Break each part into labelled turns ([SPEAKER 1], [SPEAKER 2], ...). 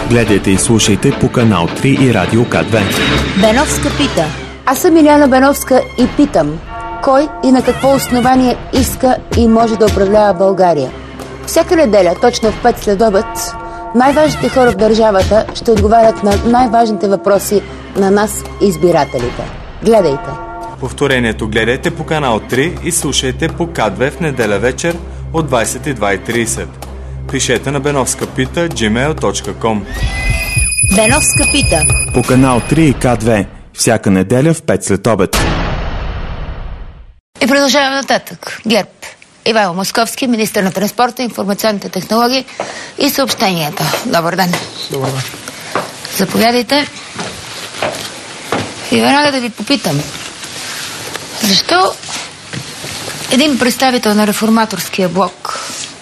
[SPEAKER 1] Гледайте и слушайте по канал 3 и Радио К2.
[SPEAKER 2] Беновска пита.
[SPEAKER 3] Аз съм Иляна Беновска и питам: кой и на какво основание иска и може да управлява България? Всяка неделя, точно в 5 следобед, най-важните хора в държавата ще отговарят на най-важните въпроси на нас, избирателите. Гледайте!
[SPEAKER 4] Повторението гледайте по канал 3 и слушайте по К2 в неделя вечер от 22:30. Пишете на benovskapita@gmail.com.
[SPEAKER 2] Беновска пита.
[SPEAKER 1] По канал 3 и К2 всяка неделя в 5 след обед.
[SPEAKER 2] И продължаваме нататък. ГЕРБ. Ивайло Московски, министър на транспорта, информационните технологии и съобщенията. Добър ден.
[SPEAKER 5] Добър ден.
[SPEAKER 2] Заповядайте. И веднага да ви попитам: защо един представител на реформаторския блок,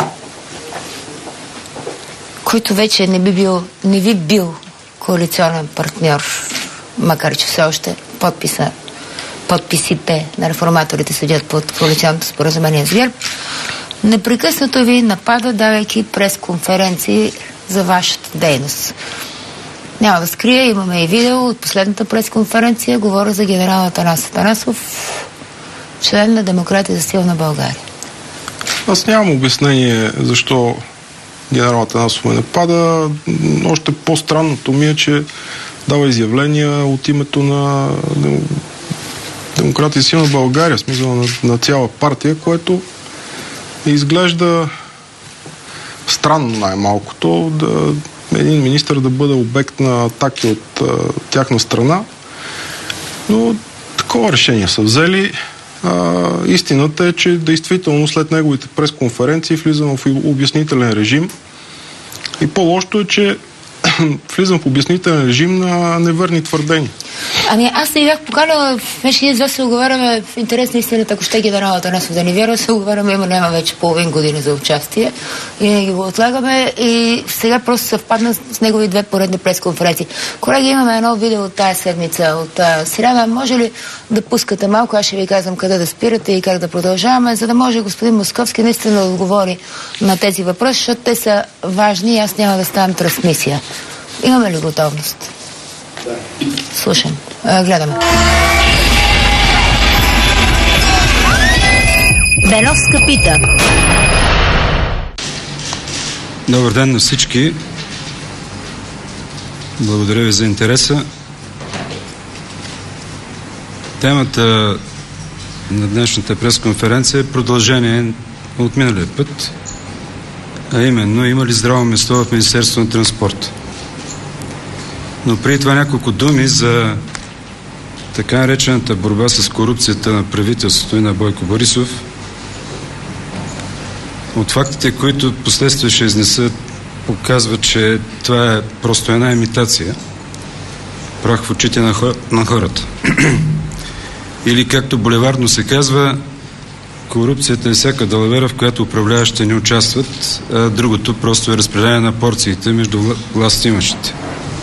[SPEAKER 2] който вече не би бил коалиционен партньор, макар че все още подписите на реформаторите седят под коалиционното споразумение с ГЕРБ, непрекъснато ви напада, давайки пресконференции за вашата дейност? Няма да скрия, имаме и видео от последната пресконференция. Говоря за генерал Атанас Атанасов, член на Демократи за силна България.
[SPEAKER 5] Аз нямам обяснение защо генерал Атанасов ме напада. Още по-странното ми е, че дава изявления от името на Демократи за силна България, в смисъл на цяла партия, което изглежда странно най-малкото един министър да бъде обект на атаки от тяхна страна. Но такова решение са взели. Истината е, че действително след неговите пресконференции влизам в обяснителен режим. И по-лошото е, че влизам в обяснителен режим на неверни твърдения.
[SPEAKER 2] Ами аз не бях поканала, вече ние с вас се оговаряме в интерес на истината, ако ще генерал Атанасов да ни вярва, се оговаряме, няма вече половин година за участие и не ги го отлагаме и сега просто съвпадна с негови 2 поредни пресконференции. Колеги, имаме едно видео от тая седмица, от сряда. Може ли да пускате малко? Аз ще ви казвам къде да спирате и как да продължаваме, за да може господин Московски наистина да отговори на тези въпроси, защото те са важни и аз няма да ставам трансмисия. Имаме ли готовност? Да. Слушам. Гледаме. Беновска пита.
[SPEAKER 6] Добър ден на всички. Благодаря ви за интереса. Темата на днешната пресконференция е продължение от миналия път, а именно има ли здраво место в Министерството на транспорта. Но преди това няколко думи за така наречената борба с корупцията на правителството и на Бойко Борисов. От фактите, които последствие ще изнесат, показват, че това е просто една имитация. Прах в очите на хората. Или както булевардно се казва, корупцията е всяка далавера, в която управляващите не участват, а другото просто е разпределение на порциите между властимащите.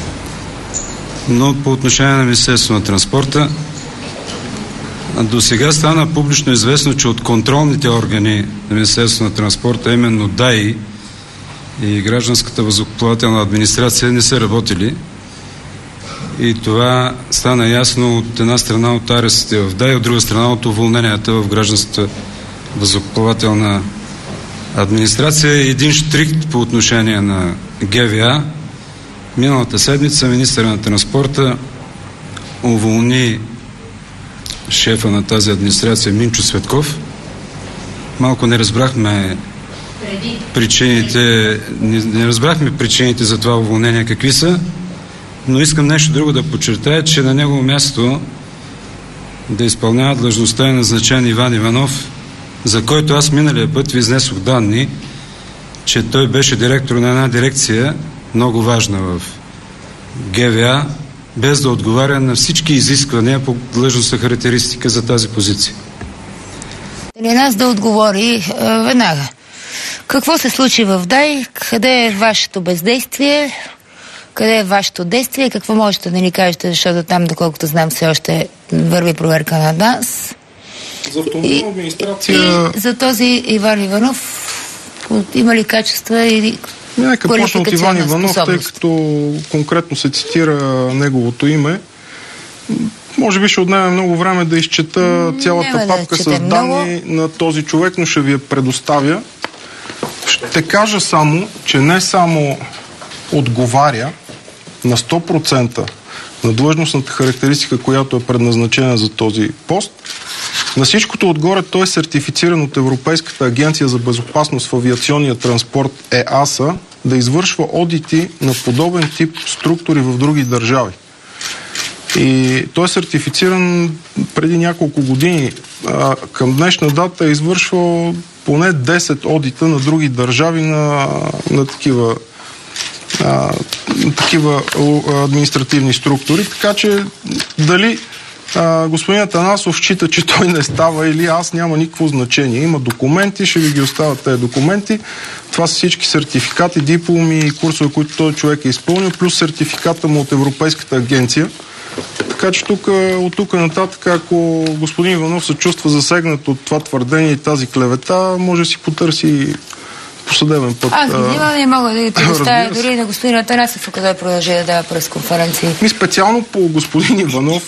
[SPEAKER 6] Но по отношение на Министерството на транспорта, до сега стана публично известно, че от контролните органи на Министерството на транспорта, именно ДАИ и Гражданската въздухоплавателна администрация, не са работили. И това стана ясно от една страна от арестите в ДАИ, от друга страна от уволненията в Гражданската въздухоплавателна администрация. Един щрикт по отношение на ГВА. Миналата седмица министър на транспорта уволни шефа на тази администрация Минчо Цветков. Малко не разбрахме причините за това уволнение какви са, но искам нещо друго да подчертая, че на негово място да изпълнява длъжността е назначен Иван Иванов, за който аз миналия път ви изнесох данни, че той беше директор на една дирекция, много важна в ГВА, без да отговаря на всички изисквания по длъжностна характеристика за тази позиция.
[SPEAKER 2] Нас да отговори веднага. Какво се случи в ДАИ? Къде е вашето бездействие? Къде е вашето действие? Какво можете да ни кажете, защото там, доколкото знам, все още върви проверка на ДАНС?
[SPEAKER 5] За автомобилна администрация...
[SPEAKER 2] И за този Иван Иванов има ли качества и
[SPEAKER 5] Нека почна от Иван Иванов, тъй като конкретно се цитира неговото име. Може би ще отнеме много време да изчета цялата папка с данни на този човек, но ще ви я предоставя. Ще кажа само, че не само отговаря на 100% на длъжностната характеристика, която е предназначена за този пост. На всичкото отгоре той е сертифициран от Европейската агенция за безопасност в авиационния транспорт ЕАСА да извършва одити на подобен тип структури в други държави. И той е сертифициран преди няколко години. Към днешна дата е извършвал поне 10 одита на други държави на такива административни структури. Така че дали господин Атанасов счита, че той не става или аз, няма никакво значение. Има документи, ще ви ги оставят тези документи. Това са всички сертификати, дипломи и курсове, които този човек е изпълнил, плюс сертификата му от Европейската агенция. Така че от тук нататък, ако господин Иванов се чувства засегнат от това твърдение и тази клевета, може да си потърси по съдебен път.
[SPEAKER 2] Аз не мога да ги предоставя дори на господин Атанасов, къде продължи да дава пресконференции.
[SPEAKER 5] И специално по господин Иванов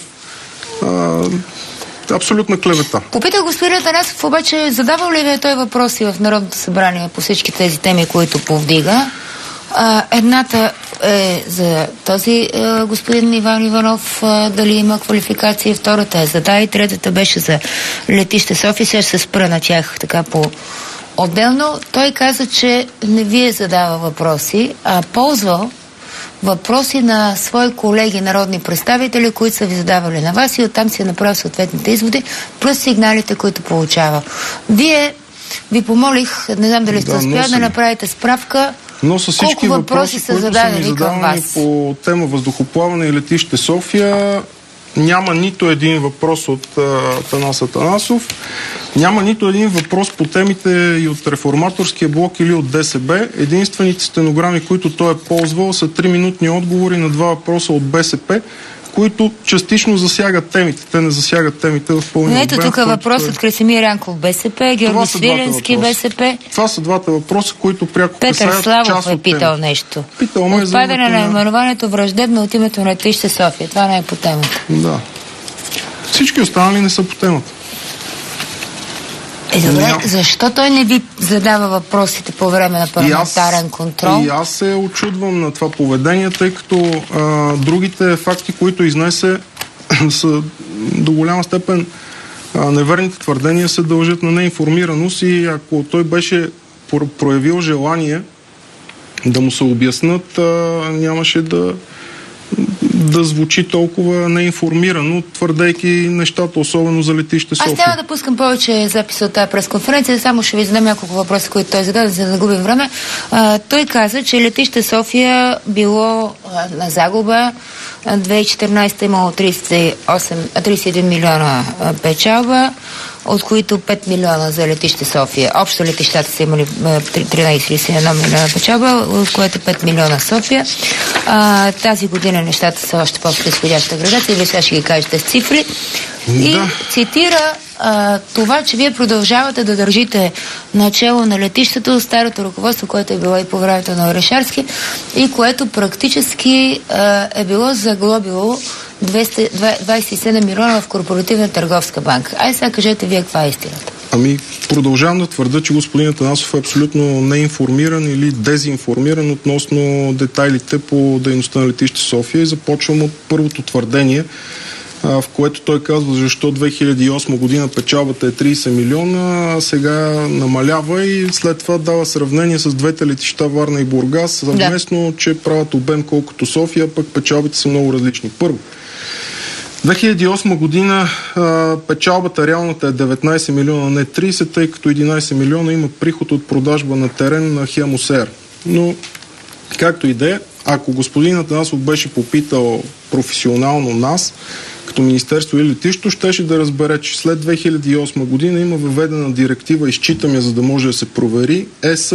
[SPEAKER 5] абсолютна клевета.
[SPEAKER 2] Попитах господин Атанасов, обаче задавал ли ви той въпроси в Народното събрание по всички тези теми, които повдига? Едната е за този господин Иван Иванов, дали има квалификация, втората е за и третата беше за летище София. Сега ще се спра на тях така по-отделно. Той каза, че не ви е задава въпроси, а ползвал въпроси на свои колеги народни представители, които са ви задавали на вас и оттам си е направил съответните изводи, плюс сигналите, които получава. Ви помолих, не знам дали сте успяли да направите справка,
[SPEAKER 5] но с всички въпроси
[SPEAKER 2] са зададени към вас.
[SPEAKER 5] По тема въздухоплаване и летище София, няма нито един въпрос от Атанас Атанасов, няма нито един въпрос по темите и от Реформаторския блок или от ДСБ. Единствените стенограми, които той е ползвал, са 3-минутни отговори на 2 въпроса от БСП, които частично засягат темите. Те не засягат темите в пълния обем.
[SPEAKER 2] Ето тук е въпрос от Красимир Янков, БСП, Георги Свиленски, БСП.
[SPEAKER 5] Това са двата въпроса, които пряко
[SPEAKER 2] касаят част от темите.
[SPEAKER 5] Петър Славов
[SPEAKER 2] е питал нещо.
[SPEAKER 5] Отпадане
[SPEAKER 2] на именованието враждебно от името на летище София. Това не е по темата.
[SPEAKER 5] Да. Всички останали не са по темата.
[SPEAKER 2] Добре, защо той не ви задава въпросите по време на парламентарен контрол?
[SPEAKER 5] И аз се очудвам на това поведение, тъй като другите факти, които изнесе, са до голяма степен неверните твърдения се дължат на неинформираност и ако той беше проявил желание да му се обяснат, нямаше да звучи толкова неинформирано, твърдейки нещата, особено за летище София.
[SPEAKER 2] Аз няма да пускам повече записа от тази пресконференция, само ще ви задам няколко въпроса, които той зададе, за да губим време. Той каза, че летище София било на загуба. 2014 имало 31 милиона печалба, от които 5 милиона за летище София. Общо летищата са имали 13,1 милиона печалба, от което 5 милиона София. Тази година нещата са още по-изходяща градация. Вие сега ще ги кажете с цифри. И цитира това, че вие продължавате да държите начело на летището старото ръководство, което е било и по времето на Орешарски и което практически е било заглобило 27 милиона в Корпоративна търговска банка. Сега кажете вие каква е истината.
[SPEAKER 5] Продължавам да твърда, че господин Атанасов е абсолютно неинформиран или дезинформиран относно детайлите по дейността на летище София и започвам от първото твърдение, в което той казва защо 2008 година печалбата е 30 милиона, а сега намалява и след това дава сравнение с двете летища Варна и Бургас, съвместно, че правят обем колкото София, пък печалбите са много различни. Първо, 2008 година печалбата реалната е 19 милиона, не 30, тъй като 11 милиона има приход от продажба на терен на Хемосер. Но, както и да е, ако господин Атанасов беше попитал професионално нас, като министерство или летището, щеше да разбере, че след 2008 година има въведена директива, изчитам я, за да може да се провери, ЕС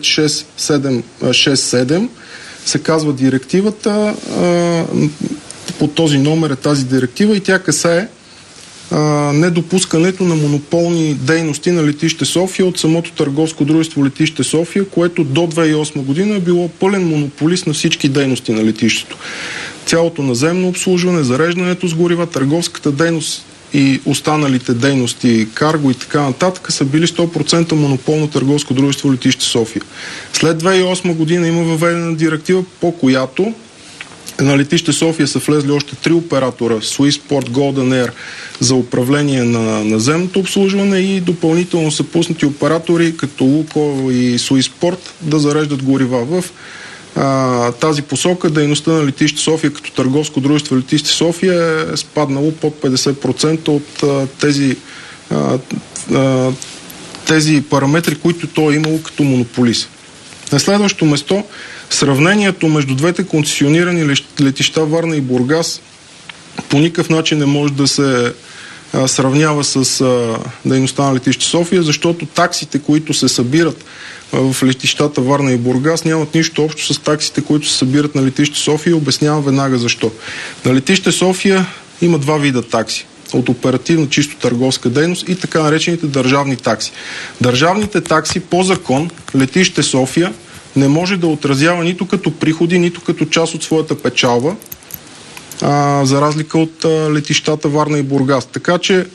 [SPEAKER 5] 96767 се казва директивата, по този номер е тази директива и тя касае недопускането на монополни дейности на летище София от самото търговско дружество летище София, което до 2008 година е било пълен монополист на всички дейности на летището. Цялото наземно обслужване, зареждането с горива, търговската дейност и останалите дейности, карго и така нататък са били 100% монополно търговско дружество летище София. След 2008 година има въведена директива, по която на летище София са влезли още 3 оператора, Swissport, Golden Air за управление на наземното обслужване и допълнително са пуснати оператори като Лукойл и Swissport да зареждат горива. В тази посока дейността на летище София като търговско дружество летище София е спаднало под 50% от тези параметри, които той е имало като монополист. На следващо место, сравнението между двете концесионирани летища Варна и Бургас по никакъв начин не може да се сравнява с дейността на летище София, защото таксите, които се събират в летищата Варна и Бургас, нямат нищо общо с таксите, които се събират на летище София. Обяснявам веднага защо. На летище София има 2 вида такси. От оперативна чисто търговска дейност и така наречените държавни такси. Държавните такси по закон летище София не може да отразява нито като приходи, нито като част от своята печалба, за разлика от летищата Варна и Бургас. Така че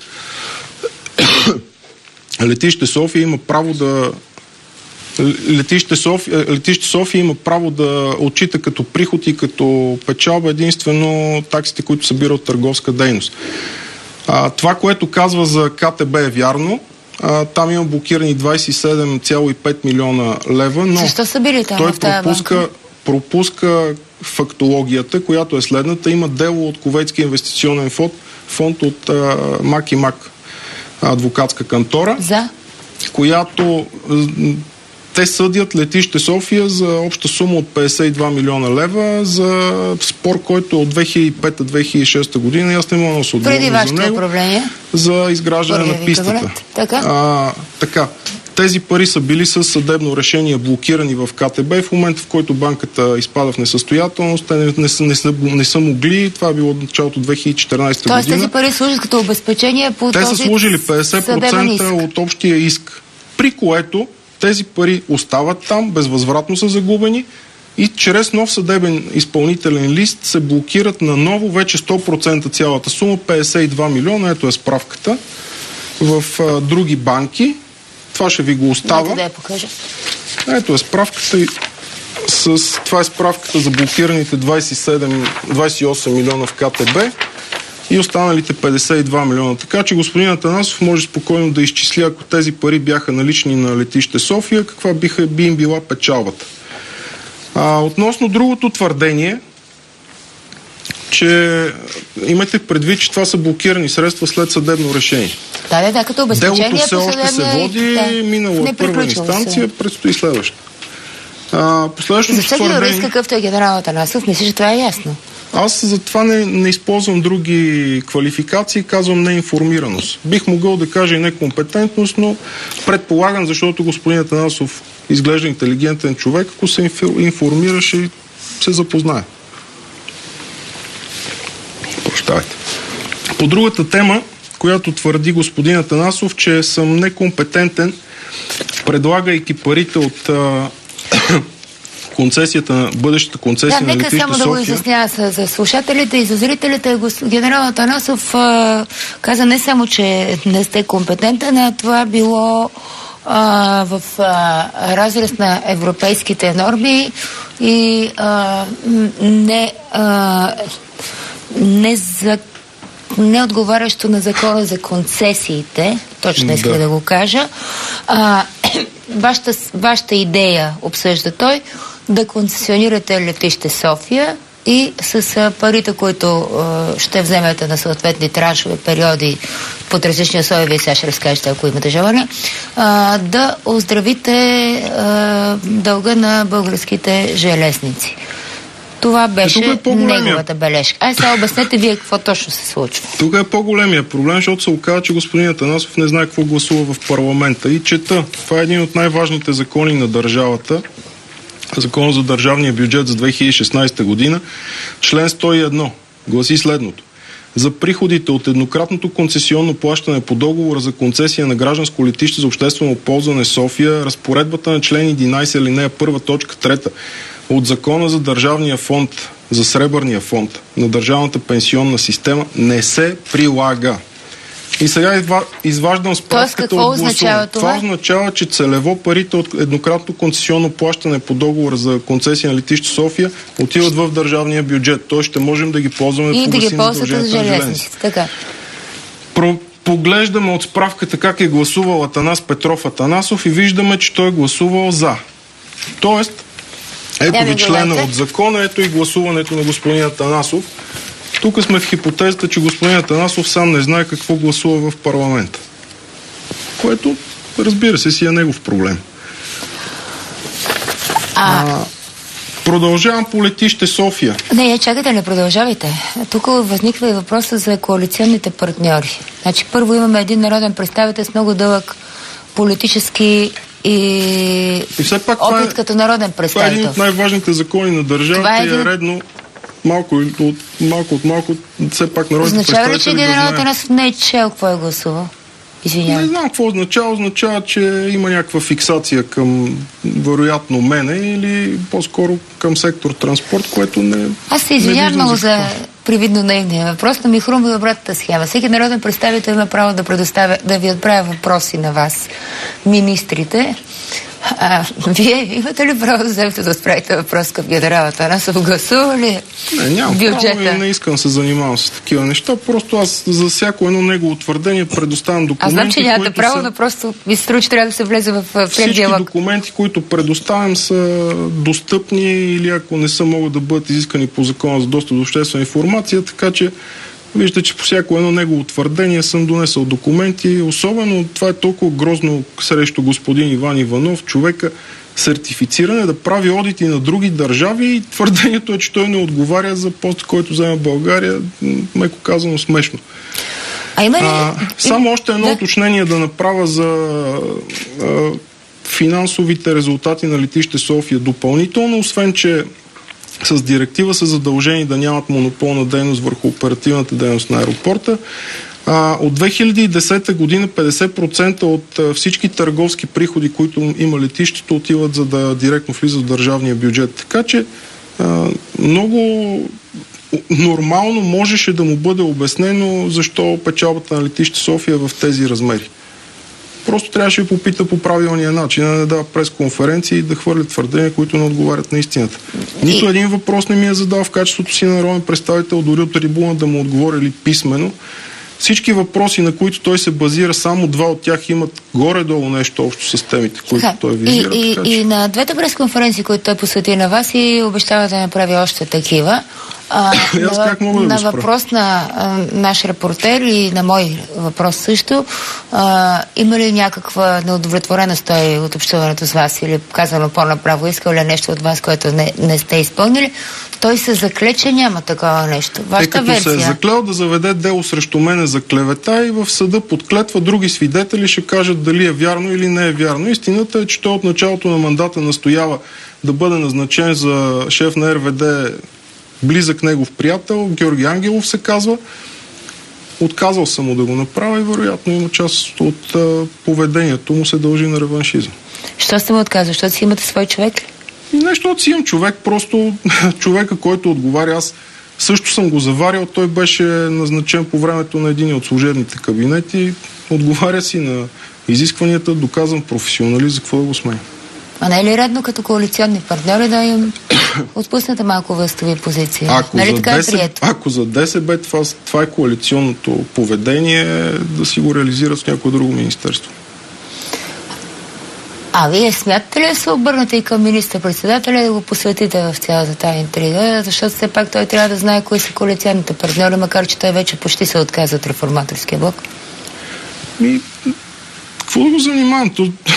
[SPEAKER 5] летище София има право да Летище София има право да отчита като приход и като печалба единствено таксите, които събира от търговска дейност. Това, което казва за КТБ е вярно. Там има блокирани 27,5 милиона лева, но
[SPEAKER 2] защо са били там
[SPEAKER 5] той
[SPEAKER 2] в тази банка?
[SPEAKER 5] пропуска фактологията, която е следната. Има дело от Кувейтския инвестиционен фонд от Мак и Мак адвокатска кантора, която те съдят летище София за обща сума от 52 милиона лева за спор, който е от 2005-2006 година. Аз не мога да се отговоря за него. За изграждане на пистата. Така. Тези пари са били със съдебно решение блокирани в КТБ. В момента, в който банката изпада в несъстоятелност, те не са могли. Това е било от началото 2014 година.
[SPEAKER 2] Тоест тези пари служат като обезпечение по
[SPEAKER 5] те са служили 50% от общия иск. При което тези пари остават там, безвъзвратно са загубени и чрез нов съдебен изпълнителен лист се блокират на ново вече 100% цялата сума, 52 милиона, ето е справката, в други банки. Това ще ви го остава.
[SPEAKER 2] Да я покажа.
[SPEAKER 5] Ето е справката. Това е справката за блокираните 28 милиона в КТБ и останалите 52 милиона. Така че господин Атанасов може спокойно да изчисли, ако тези пари бяха налични на летище София, каква би им била печалбата. Относно другото твърдение, че имайте предвид, че това са блокирани средства след съдебно решение.
[SPEAKER 2] Да, като обезпечение.
[SPEAKER 5] Делото все още се води, минало е първа инстанция, предстои следваща.
[SPEAKER 2] За всеки юрист, какъвто е генерал Атанасов, мисля, че това е ясно.
[SPEAKER 5] Аз затова не използвам други квалификации, казвам неинформираност. Бих могъл да кажа и некомпетентност, но предполагам, защото господин Атанасов изглежда интелигентен човек, ако се информира, ще се запознае. Прощавайте. По другата тема, която твърди господин Атанасов, че съм некомпетентен, предлагайки парите от концесията, бъдещата концесия на летище София.
[SPEAKER 2] Нека само да го изясня за слушателите и за зрителите. Генерал Атанасов каза не само, че не сте компетентен, а това било в разрез на европейските норми и не отговарящо на закона за концесиите, точно иска да го кажа. Вашата идея, обсъжда той, да концесионирате летище София и с парите, които ще вземете на съответни траншове, периоди под различни условия, вие сега ще разкажете, ако имате желание, да оздравите дълга на българските железници. Това беше неговата бележка. Сега обяснете вие какво точно се случва.
[SPEAKER 5] Тук е по-големия проблем, защото се оказа, че господин Атанасов не знае какво гласува в парламента. И чета, това е един от най-важните закони на държавата, Закон за държавния бюджет за 2016 година, член 101, гласи следното. за приходите от еднократното концесионно плащане по договора за концесия на гражданско летище за обществено ползване София, разпоредбата на член 11 алинея 1 точка 3 от Закона за държавния фонд, за Сребърния фонд на държавната пенсионна система не се прилага. И сега изваждам справката от гласуване. Това означава, че целево парите от еднократно концесионно плащане по договор за концесия на летище София отиват в държавния бюджет. Той ще можем да ги ползваме
[SPEAKER 2] и да ги ползвате за железниците. Така.
[SPEAKER 5] Поглеждаме от справката как е гласувал Атанас Петров Атанасов и виждаме, че той е гласувал за. Тоест, ето ви члена от закона, ето и гласуването на господин Атанасов. Тук сме в хипотезата, че господин Атанасов сам не знае какво гласува в парламента. Което, разбира се, си е негов проблем. Продължавам по летище София.
[SPEAKER 2] Не, чакайте, не продължавайте. Тук възниква и въпроса за коалиционните партньори. Значи, първо имаме един народен представител с много дълъг политически и все пак опит като народен представител.
[SPEAKER 5] Това е един от най-важните закони на държавата и е редно малко от малко все пак народните представители.
[SPEAKER 2] Означава ли, че генерал Атанасов не е чел какво е гласувал? Извинявам.
[SPEAKER 5] Не знам какво означава. Означава, че има някаква фиксация към вероятно мене или по-скоро към сектор транспорт, което не.
[SPEAKER 2] Аз се извинявам много за привидно наивния въпрос, но ми хрумва обратната схема. Всеки народен представител има право да ви отправя въпроси на вас, министрите. Вие имате ли право да вземете да справите въпрос към генерал Атанасов? Гласува ли
[SPEAKER 5] нямам
[SPEAKER 2] бюджета?
[SPEAKER 5] Право и не искам да се занимавам с такива неща. Просто аз за всяко едно негово твърдение предоставям документи.
[SPEAKER 2] Аз знам, че нямате право, но просто ви се струва, че трябва да се влезе в пред диалог.
[SPEAKER 5] Всички документи, които предоставям, са достъпни или ако не са, могат да бъдат изискани по закона за достъп до обществена информация, така че виждате, че по всяко едно негово твърдение съм донесъл документи. Особено това е толкова грозно срещу господин Иван Иванов, човека сертифициране да прави одити на други държави и твърдението е, че той не отговаря за пост, който взема България, меко казано смешно. Само още едно уточнение да направя за финансовите резултати на летище София. Допълнително, освен че с директива са задължени да нямат монополна дейност върху оперативната дейност на аеропорта. От 2010 година 50% от всички търговски приходи, които има летището, отиват за да директно влизат в държавния бюджет. Така че много нормално можеше да му бъде обяснено защо печалбата на летище София е в тези размери. Просто трябваше да попита по правилния начин, да не дава пресконференции и да хвърля твърдения, които не отговарят на истината. Нито един въпрос не ми е задал в качеството си на народен представител, дори от трибуна да му отговорили писмено. Всички въпроси, на които той се базира, само два от тях имат горе-долу нещо общо с темите, които той визира.
[SPEAKER 2] И на двете пресконференции, които той посвети на вас, и обещава да направи още такива. На въпрос на наш репортер и на мой въпрос също, има ли някаква неудовлетвореност той от общуването с вас или казано по-направо, искал ли нещо от вас, което не сте изпълнили? Той се закле, че няма такова нещо. Вашата версия?
[SPEAKER 5] Като се е заклел да заведе дело срещу мене за клевета и в съда подклетва други свидетели, ще кажат дали е вярно или не е вярно. Истината е, че той от началото на мандата настоява да бъде назначен за шеф на РВД близък негов приятел, Георги Ангелов се казва. Отказал съм му да го направя и вероятно има част от поведението му се дължи на реваншизъм.
[SPEAKER 2] Що сте му отказал? Защото си имате свой човек?
[SPEAKER 5] Нещо от си имам човек, просто човека, който отговаря. Аз също съм го заварил, той беше назначен по времето на един от служебните кабинети, отговаря си на изискванията, доказан професионалист, за какво да го сменя.
[SPEAKER 2] А не е ли редно като коалиционни партньори да им отпуснете малко властови позиции?
[SPEAKER 5] Ако за ДСБ това е коалиционното поведение, да си го реализират в някое друго министерство.
[SPEAKER 2] А вие смятате ли да се обърнете и към министър-председателя да го посветите в цялата тази интрига? Защото все пак той трябва да знае кои са коалиционните партньори, макар че той вече почти се отказа от реформаторския блок.
[SPEAKER 5] Какво да го занимавам?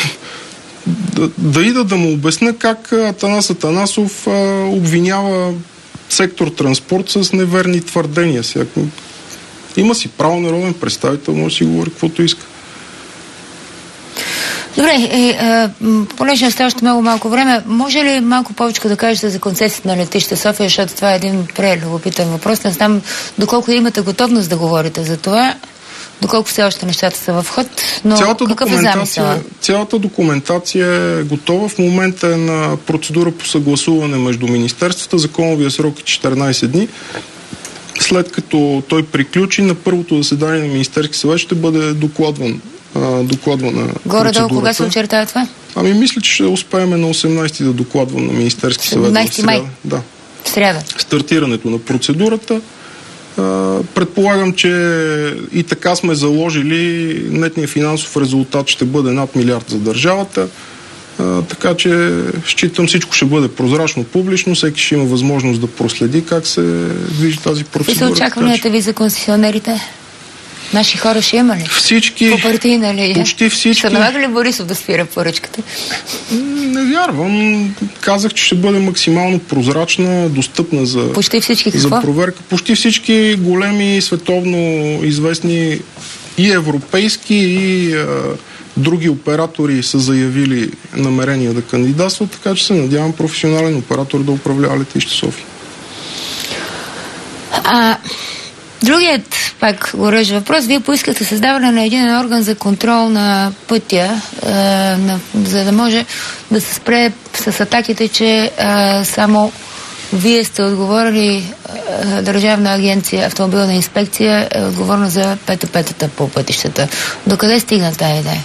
[SPEAKER 5] Да ида да му обясня как Атанас Атанасов обвинява сектор транспорт с неверни твърдения. Има си право народен представител, може да си говори каквото иска.
[SPEAKER 2] Добре, понеже остава още много малко време, може ли малко повече да кажете за концесията на летище София, защото това е един прелюбопитен въпрос. Не знам доколко имате готовност да говорите за това, доколко все още нещата са в ход, но какъв е замисъл?
[SPEAKER 5] Цялата документация е готова. В момента е на процедура по съгласуване между министерствата. Законовия срок е 14 дни. След като той приключи, на първото заседание на Министерски съвет ще бъде докладвана
[SPEAKER 2] горе-долу кога се очертава това?
[SPEAKER 5] Мисля, че ще успеем на 18 да докладвам на Министерски съвет.
[SPEAKER 2] 17 май?
[SPEAKER 5] Да.
[SPEAKER 2] Сряда.
[SPEAKER 5] Стартирането на процедурата. Предполагам, че и така сме заложили нетния финансов резултат ще бъде над милиард за държавата. Така че считам, всичко ще бъде прозрачно, публично, всеки ще има възможност да проследи как се движи тази процедура.
[SPEAKER 2] Какви са очакванията ви за концесионерите? Наши хора ще има ли?
[SPEAKER 5] Всички.
[SPEAKER 2] По партийна ли?
[SPEAKER 5] Почти всички.
[SPEAKER 2] Ще налага ли Борисов да спира поръчката?
[SPEAKER 5] Не вярвам. Казах, че ще бъде максимално прозрачна, достъпна за,
[SPEAKER 2] почти всички
[SPEAKER 5] за проверка. Почти всички големи, световно известни и европейски, и други оператори са заявили намерения да кандидатстват, така че се надявам професионален оператор да управлява летище София.
[SPEAKER 2] Другият, пак горещ въпрос, вие поискате създаване на един орган за контрол на пътя, за да може да се спре с атаките, че само вие сте отговорили, Държавна агенция Автомобилна инспекция е отговорна за ПТП-тата по пътищата. Докъде стигна тази идея?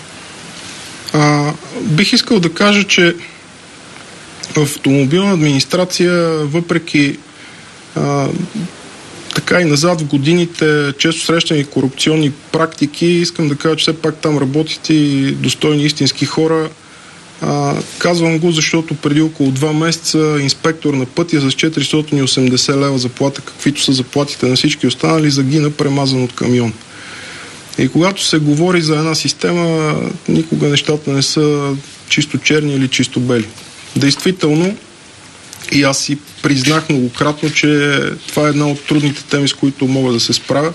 [SPEAKER 5] Бих искал да кажа, че автомобилна администрация, въпреки така и назад в годините често срещани корупционни практики, искам да кажа, че все пак там работят и достойни истински хора. Казвам го, защото преди около 2 месеца инспектор на пътя с 480 лева заплата, каквито са заплатите на всички останали, загина премазан от камион. И когато се говори за една система, никога нещата не са чисто черни или чисто бели. Действително, и аз си признах многократно, че това е една от трудните теми, с които мога да се справя.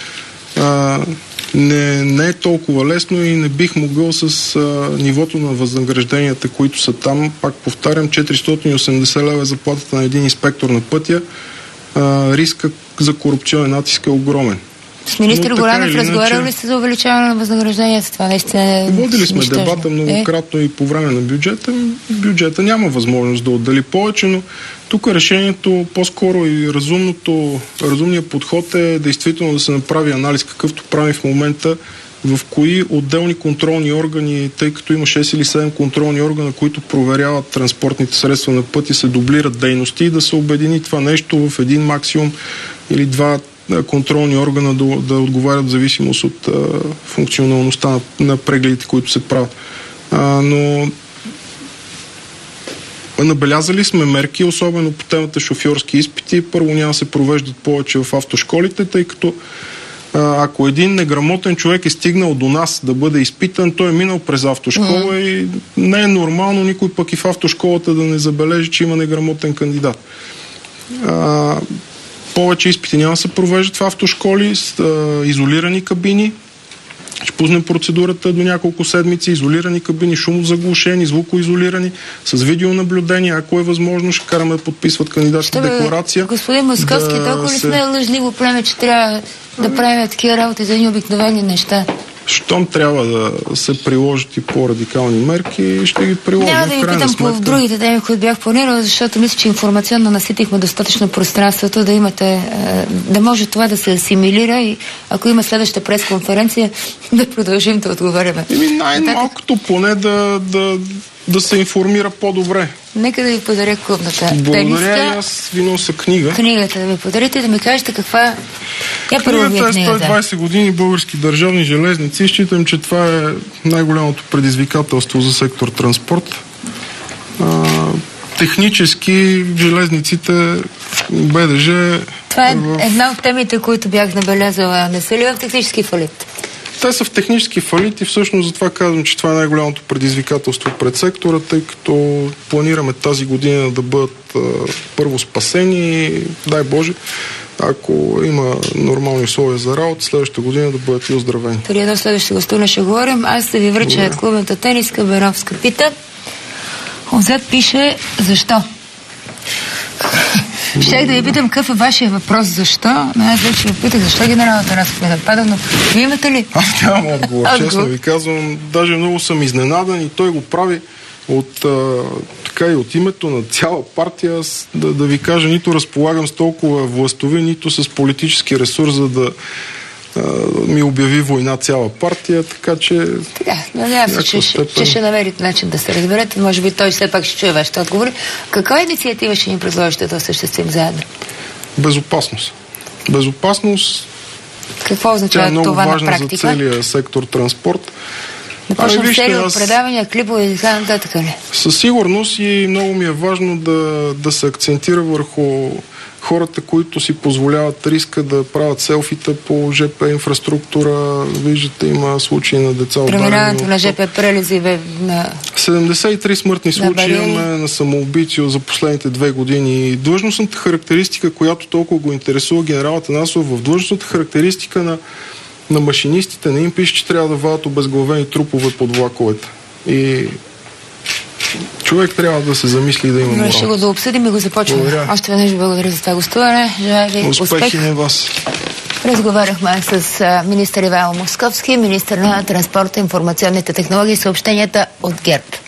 [SPEAKER 5] Не е толкова лесно и не бих могъл с нивото на възнагражденията, които са там. Пак повтарям, 480 лева е заплатата на един инспектор на пътя. Риска за корупционен натиск е огромен.
[SPEAKER 2] С министър Горанов разговарял ли сте за увеличаване на възнагражденията? Това наистина
[SPEAKER 5] водили сме дебата многократно и по време на бюджета. Бюджета няма възможност да отдели повече, но тук решението по-скоро и разумният подход е действително да се направи анализ, какъвто прави в момента, в кои отделни контролни органи, тъй като има 6 или 7 контролни органа, които проверяват транспортните средства на пъти, се дублират дейности и да се обедини това нещо в един максимум или 2 контролни органа да отговарят в зависимост от функционалността на прегледите, които се правят. Но набелязали сме мерки, особено по темата шофьорски изпити. Първо няма да се провеждат повече в автошколите, тъй като ако един неграмотен човек е стигнал до нас да бъде изпитан, той е минал през автошкола и не е нормално никой пък и в автошколата да не забележи, че има неграмотен кандидат. Повече изпити няма да се провеждат в автошколи с изолирани кабини. Ще пуснем процедурата до няколко седмици. Изолирани кабини, шумозаглушени, звукоизолирани, с видеонаблюдение. Ако е възможно, ще караме да подписват кандидатски декларация.
[SPEAKER 2] Господин Московски, толкова ли сме лъжливо племе, че трябва да правим такива работи за едни обикновени неща?
[SPEAKER 5] Щом трябва да се приложат и по-радикални мерки, ще ги приложим.
[SPEAKER 2] Няма да ви питам по другите теми, които бях планирала, защото мисля, че информационно наситихме достатъчно пространството, да имате, да може това да се асимилира и ако има следваща пресконференция, да продължим да отговаряме.
[SPEAKER 5] Най-малкото поне да се информира по-добре.
[SPEAKER 2] Нека да ви подаря клубната
[SPEAKER 5] благодаря и аз ви нося книга.
[SPEAKER 2] Книгата да ми подарите, да ми кажете каква...
[SPEAKER 5] Книгата е 120 години български държавни железници. Считам, че това е най-голямото предизвикателство за сектор транспорт. Технически железниците БДЖ...
[SPEAKER 2] Това е една от темите, които бях набелязала. Не са ли в технически фалит?
[SPEAKER 5] Те са в технически фалит и всъщност затова казвам, че това е най-голямото предизвикателство пред сектора, тъй като планираме тази година да бъдат първо спасени, дай Боже, ако има нормални условия за работа, следващата година да бъдат и оздравени.
[SPEAKER 2] Преди до следващата гостуване ще говорим. Аз да ви връча клубната тениска, Беновска пита. Отзад пише защо. Щях да ви питам какъв е вашия въпрос защо, но аз вече ви питах защо генерал Атанасов ме напада, но вие имате ли?
[SPEAKER 5] Аз нямам отговор, честно ви казвам. Даже много съм изненадан и той го прави така и от името на цяла партия. Да ви кажа, нито разполагам с толкова властови, нито с политически ресурс, за да ми обяви война цяла партия, така че...
[SPEAKER 2] Да, надявам се, че ще намерите начин да се разберете. Може би той все пак ще чуе вашите отговори. Каква инициатива ще ни предложите да осъществим заедно?
[SPEAKER 5] Безопасност. Безопасност.
[SPEAKER 2] Какво означава
[SPEAKER 5] това на практика?
[SPEAKER 2] Тя е много важна
[SPEAKER 5] за целия сектор транспорт.
[SPEAKER 2] Да почнем серия от предавания, клипове и така нататък.
[SPEAKER 5] Със сигурност и много ми е важно да се акцентира върху хората, които си позволяват риска да правят селфита по ЖП инфраструктура. Виждате, има случаи на деца ударени.
[SPEAKER 2] Преминаването на ЖП прелези на...
[SPEAKER 5] 73 смъртни случаи имаме на самоубийци за последните 2 години. Длъжностната характеристика, която толкова го интересува генерал Атанасов, в длъжностната характеристика на машинистите не им пише, че трябва да вадят обезглавени трупове под влаковете. И човек трябва да се замисли да има морал.
[SPEAKER 2] Ще го да обсъдим и го започваме.
[SPEAKER 5] Благодаря.
[SPEAKER 2] Още веднъж благодаря за това гостуване. Желая ви
[SPEAKER 5] успехи на вас.
[SPEAKER 2] Разговаряхме с министър Ивайло Московски, министър на транспорта, информационните технологии и съобщенията от ГЕРБ.